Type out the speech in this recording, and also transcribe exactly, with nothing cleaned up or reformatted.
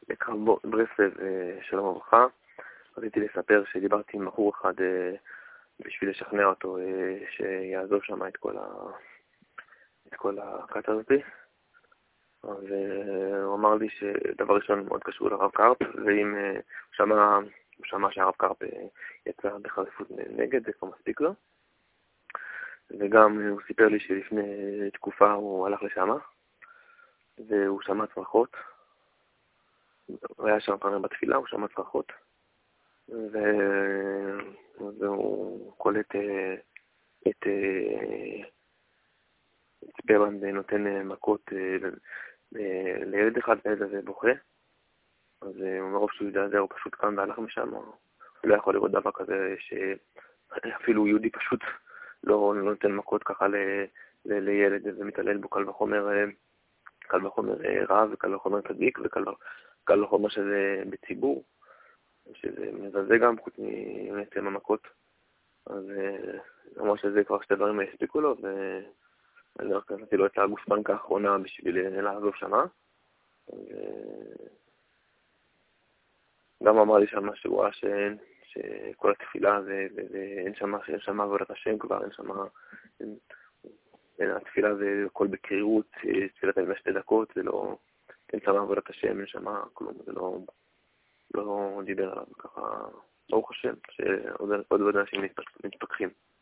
לקרב ברסלב, שלום וברכה. רציתי לספר שדיברתי עם בחור אחד בשביל לשכנע אותו שיעזוב שם את כל ה... את כל הקטע הזאתי. והוא אמר לי שדבר ראשון מאוד קשור לרב קרפ, ואם הוא שמע, הוא שמע שהרב קרפ יצא בחריפות נגד, זה כבר מספיק לו. וגם הוא סיפר לי שלפני תקופה הוא הלך לשם, והוא שמע צרחות. הוא היה שם פעם בתפילה, הוא שמע צרחות. והוא קולט את ברנד נותן מכות לילד אחד, לילד הזה בוכה. אז מרוב שהוא יודע זה, הוא פשוט קם והלך משם. הוא לא יכול לראות דבר כזה שאפילו יהודי פשוט לא נותן מכות ככה לילד ומתעלל בו. קל וחומר, קל וחומר רב וקל וחומר צדיק וקל וחומר שזה בציבור, שזה מבזה גם חוץ מעצם המכות. אז אמר שזה כבר שתי דברים הספיקו לו, ואני רק נתתי לו את הגושפנקה האחרונה בשביל לעזוב שמה. גם אמר לי שמה שהוא ראה שכל התפילה ואין שמה, אין שמה עבודת השם כבר, אין שמה, התפילה זה הכל בקרירות, תפילת על שתי דקות, זה לא, אין שמה עבודת השם, אין שמה כלום, זה לא, לא דיבר עליו ככה, ברוך השם, שעוד עוד אנשים מתפתחים.